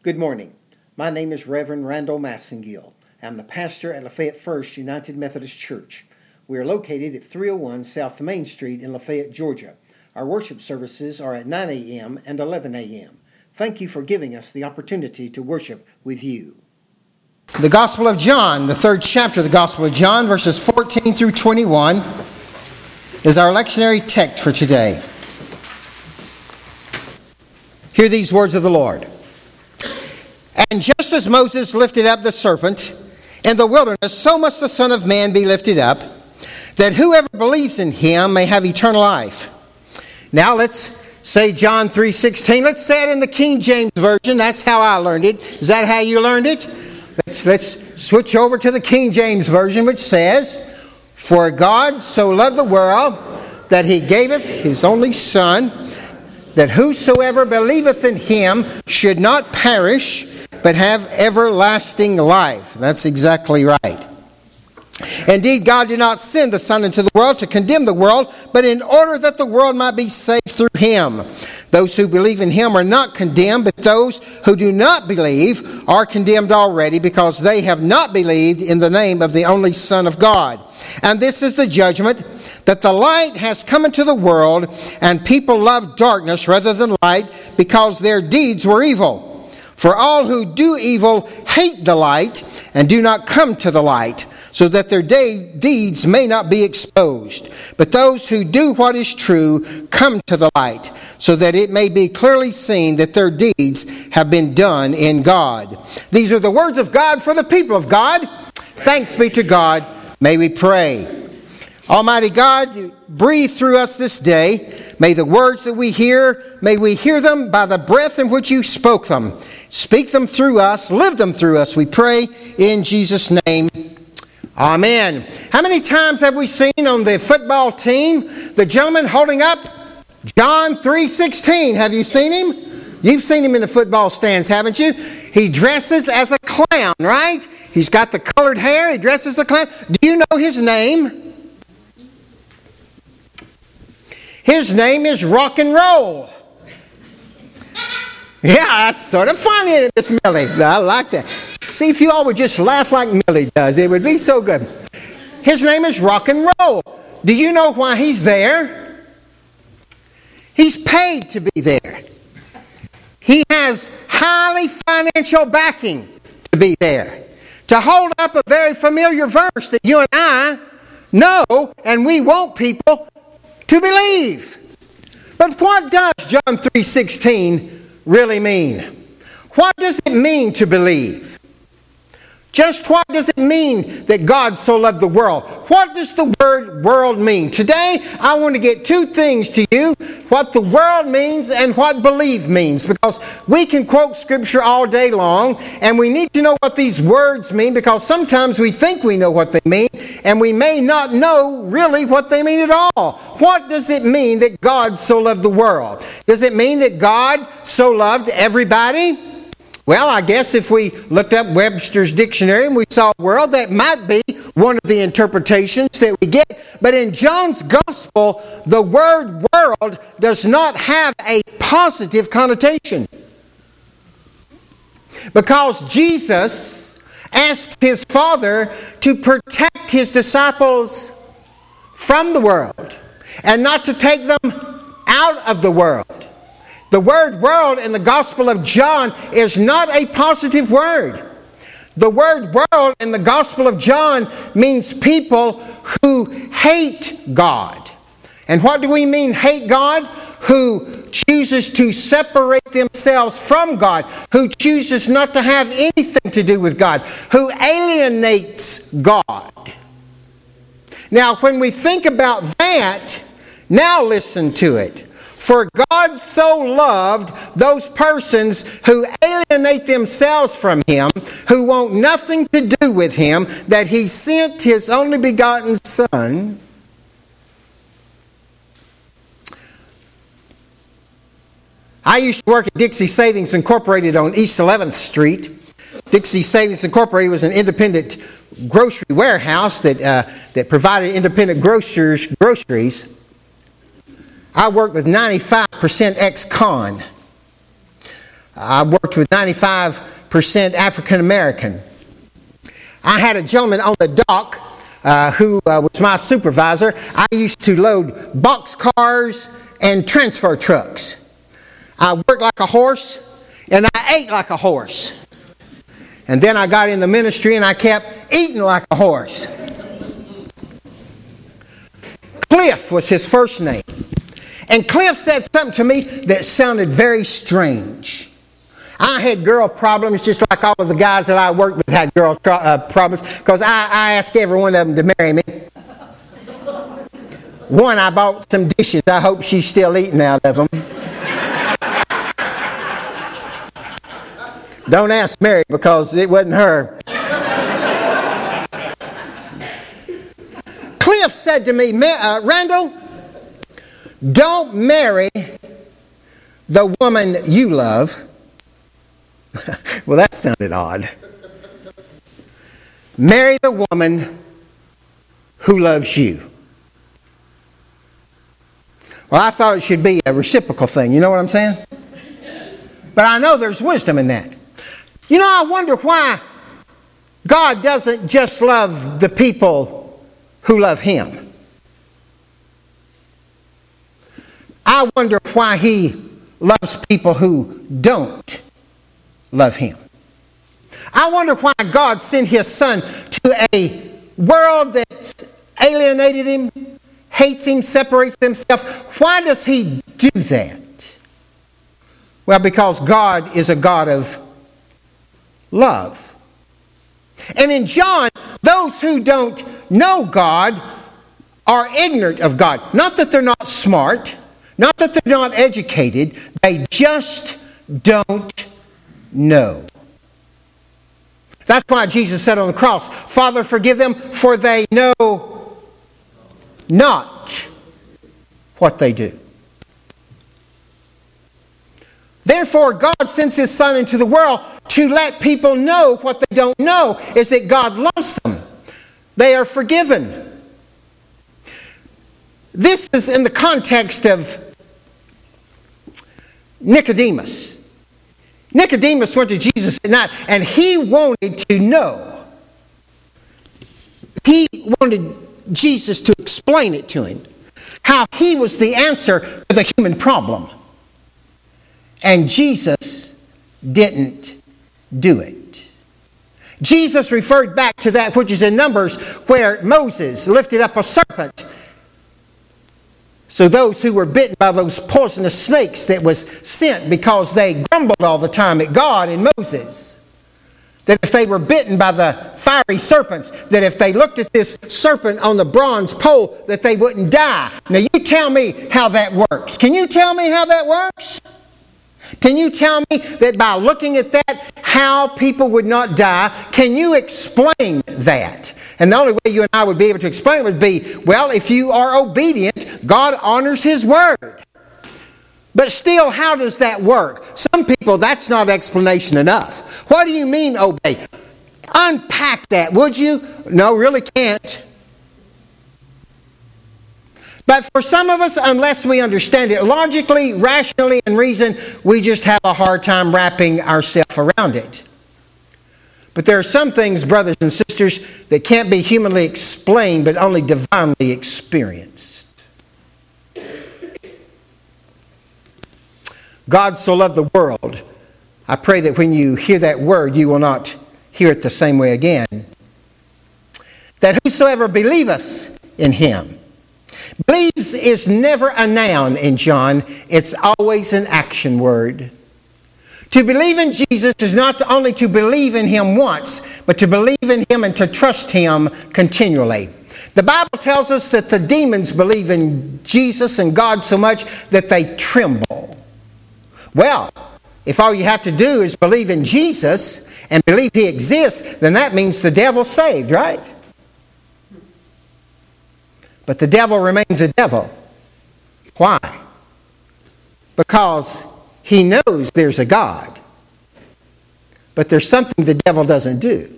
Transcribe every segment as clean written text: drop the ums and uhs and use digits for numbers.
Good morning. My name is Reverend Randall Massengill. I'm the pastor at Lafayette First United Methodist Church. We are located at 301 South Main Street in Lafayette, Georgia. Our worship services are at 9 a.m. and 11 a.m. Thank you for giving us the opportunity to worship with you. The Gospel of John, the third chapter of the Gospel of John, verses 14 through 21, is our lectionary text for today. Hear these words of the Lord. And just as Moses lifted up the serpent in the wilderness, so must the Son of Man be lifted up, that whoever believes in him may have eternal life. Now let's say John 3:16. Let's say it in the King James Version. That's how I learned it. Is that how you learned it? Let's switch over to the King James Version, which says, For God so loved the world that he gaveth his only Son, that whosoever believeth in him should not perish, but have everlasting life. That's exactly right. Indeed, God did not send the Son into the world to condemn the world, but in order that the world might be saved through him. Those who believe in him are not condemned, but those who do not believe are condemned already, because they have not believed in the name of the only Son of God. And this is the judgment, that the light has come into the world, and people love darkness rather than light, because their deeds were evil. For all who do evil hate the light, and do not come to the light, so that their deeds may not be exposed. But those who do what is true come to the light, so that it may be clearly seen that their deeds have been done in God. These are the words of God for the people of God. Thanks be to God. May we pray. Almighty God, breathe through us this day. May the words that we hear, may we hear them by the breath in which you spoke them. Speak them through us, live them through us, we pray in Jesus' name. Amen. How many times have we seen on the football team the gentleman holding up John 3:16? Have you seen him? You've seen him in the football stands, haven't you? He dresses as a clown, right? He's got the colored hair. He dresses as a clown. Do you know his name? His name is Rock and Roll. Yeah, that's sort of funny, Miss Millie. I like that. See, if you all would just laugh like Millie does, it would be so good. His name is Rock and Roll. Do you know why he's there? He's paid to be there. He has highly financial backing to be there. To hold up a very familiar verse that you and I know, and we want people to believe. But what does John 3:16 really mean? What does it mean to believe? Just what does it mean that God so loved the world? What does the word world mean? Today, I want to get two things to you, what the world means and what believe means, because we can quote Scripture all day long, and we need to know what these words mean, because sometimes we think we know what they mean, and we may not know really what they mean at all. What does it mean that God so loved the world? Does it mean that God so loved everybody? Well, I guess if we looked up Webster's dictionary and we saw world, that might be one of the interpretations that we get. But in John's gospel, the word world does not have a positive connotation. Because Jesus asked his Father to protect his disciples from the world and not to take them out of the world. The word world in the Gospel of John is not a positive word. The word world in the Gospel of John means people who hate God. And what do we mean hate God? Who chooses to separate themselves from God, who chooses not to have anything to do with God, who alienates God. Now, when we think about that, now listen to it. For God so loved those persons who alienate themselves from him, who want nothing to do with him, that he sent his only begotten Son. I used to work at Dixie Savings Incorporated on East 11th Street. Dixie Savings Incorporated was an independent grocery warehouse that provided independent groceries. I worked with 95% ex-con. I worked with 95% African American. I had a gentleman on the dock who was my supervisor. I used to load boxcars and transfer trucks. I worked like a horse and I ate like a horse. And then I got in the ministry and I kept eating like a horse. Cliff was his first name. And Cliff said something to me that sounded very strange. I had girl problems just like all of the guys that I worked with had girl problems because I asked every one of them to marry me. One, I bought some dishes. I hope she's still eating out of them. Don't ask Mary because it wasn't her. Cliff said to me, Randall, don't marry the woman you love. Well, that sounded odd. Marry the woman who loves you. Well, I thought it should be a reciprocal thing. You know what I'm saying? But I know there's wisdom in that. You know, I wonder why God doesn't just love the people who love Him. I wonder why He loves people who don't love Him. I wonder why God sent His Son to a world that's alienated Him, hates Him, separates Himself. Why does He do that? Well, because God is a God of love. And in John, those who don't know God are ignorant of God. Not that they're not smart, not that they're not educated, they just don't know. That's why Jesus said on the cross, Father, forgive them, for they know not what they do. Therefore, God sends His Son into the world to let people know what they don't know, is that God loves them. They are forgiven. This is in the context of Nicodemus. Nicodemus went to Jesus at night and he wanted to know. He wanted Jesus to explain it to him. How He was the answer to the human problem. And Jesus didn't do it. Jesus referred back to that which is in Numbers where Moses lifted up a serpent. So those who were bitten by those poisonous snakes that was sent because they grumbled all the time at God and Moses, that if they were bitten by the fiery serpents, that if they looked at this serpent on the bronze pole, that they wouldn't die. Now you tell me how that works. Can you tell me how that works? Can you tell me that by looking at that, how people would not die? Can you explain that? And the only way you and I would be able to explain it would be, well, if you are obedient, God honors His word. But still, how does that work? Some people, that's not explanation enough. What do you mean obey? Unpack that, would you? No, really can't. But for some of us, unless we understand it logically, rationally, and reason, we just have a hard time wrapping ourselves around it. But there are some things, brothers and sisters, that can't be humanly explained, but only divinely experienced. God so loved the world. I pray that when you hear that word, you will not hear it the same way again. That whosoever believeth in Him. Believes is never a noun in John. It's always an action word. To believe in Jesus is not only to believe in Him once, but to believe in Him and to trust Him continually. The Bible tells us that the demons believe in Jesus and God so much that they tremble. Well, if all you have to do is believe in Jesus and believe He exists, then that means the devil's saved, right? But the devil remains a devil. Why? Because he knows there's a God. But there's something the devil doesn't do.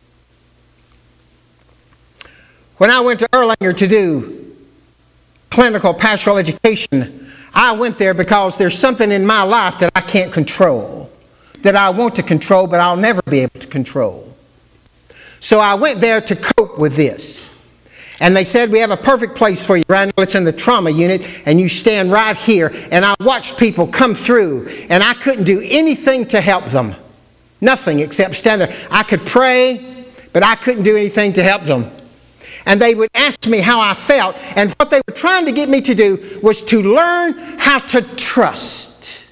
When I went to Erlanger to do clinical pastoral education, I went there because there's something in my life that I can't control. that I want to control, but I'll never be able to control. So I went there to cope with this. And they said, we have a perfect place for you, Randall. It's in the trauma unit, and you stand right here. And I watched people come through, and I couldn't do anything to help them. Nothing except stand there. I could pray, but I couldn't do anything to help them. And they would ask me how I felt. And what they were trying to get me to do was to learn how to trust.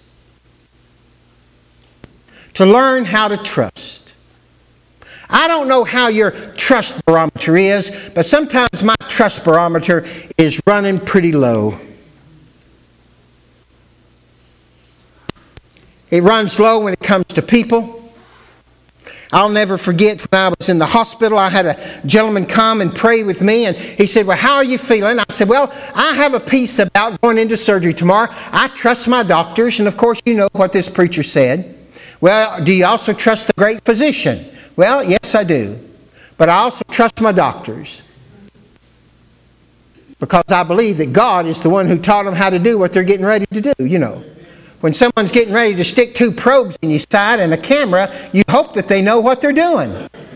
To learn how to trust. I don't know how your trust barometer is, but sometimes my trust barometer is running pretty low. It runs low when it comes to people. I'll never forget when I was in the hospital, I had a gentleman come and pray with me, and he said, well, how are you feeling? I said, well, I have a peace about going into surgery tomorrow. I trust my doctors, and of course you know what this preacher said. Well, do you also trust the great physician? Well, yes, I do. But I also trust my doctors. Because I believe that God is the one who taught them how to do what they're getting ready to do, you know. When someone's getting ready to stick 2 probes in your side and a camera, you hope that they know what they're doing.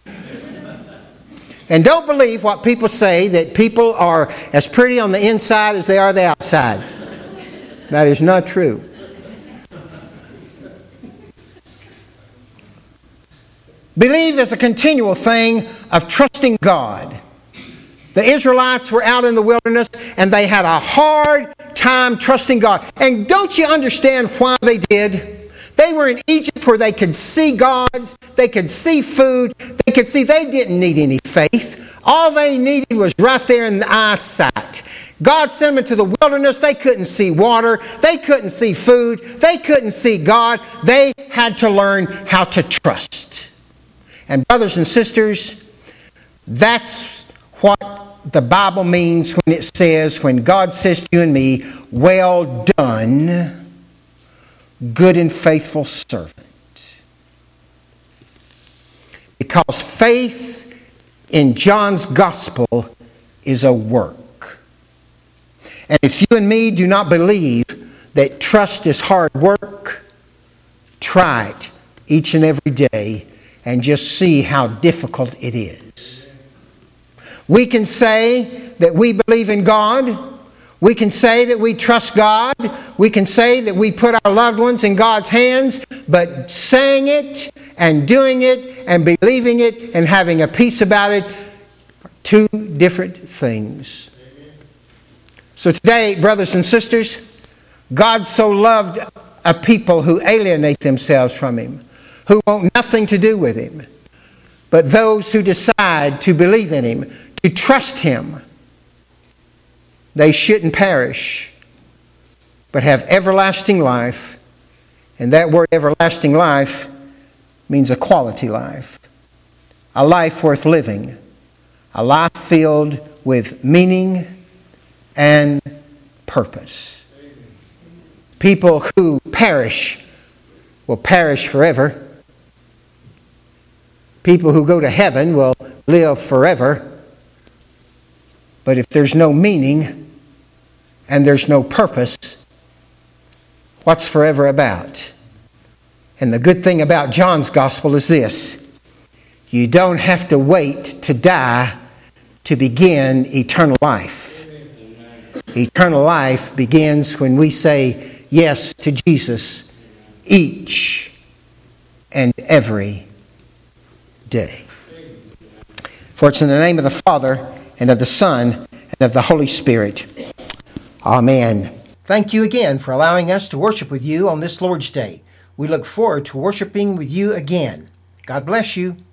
And don't believe what people say, that people are as pretty on the inside as they are the outside. That is not true. Believe is a continual thing of trusting God. The Israelites were out in the wilderness and they had a hard time trusting God. And don't you understand why they did? They were in Egypt where they could see gods, they could see food, they didn't need any faith. All they needed was right there in the eyesight. God sent them into the wilderness. They couldn't see water. They couldn't see food. They couldn't see God. They had to learn how to trust. And brothers and sisters, that's what the Bible means when it says, when God says to you and me, well done, good and faithful servant. Because faith in John's gospel is a work. And if you and me do not believe that trust is hard work, try it each and every day and just see how difficult it is. We can say that we believe in God. We can say that we trust God. We can say that we put our loved ones in God's hands. But saying it and doing it and believing it and having a peace about it are 2 different things. So today, brothers and sisters, God so loved a people who alienate themselves from Him, who want nothing to do with Him. But those who decide to believe in Him, to trust Him, they shouldn't perish, but have everlasting life. And that word everlasting life means a quality life. A life worth living. A life filled with meaning and purpose. People who perish will perish forever. People who go to heaven will live forever. But if there's no meaning and there's no purpose, what's forever about? And the good thing about John's gospel is this: you don't have to wait to die to begin eternal life. Eternal life begins when we say yes to Jesus each and every day. For it's in the name of the Father, and of the Son, and of the Holy Spirit. Amen. Thank you again for allowing us to worship with you on this Lord's Day. We look forward to worshiping with you again. God bless you.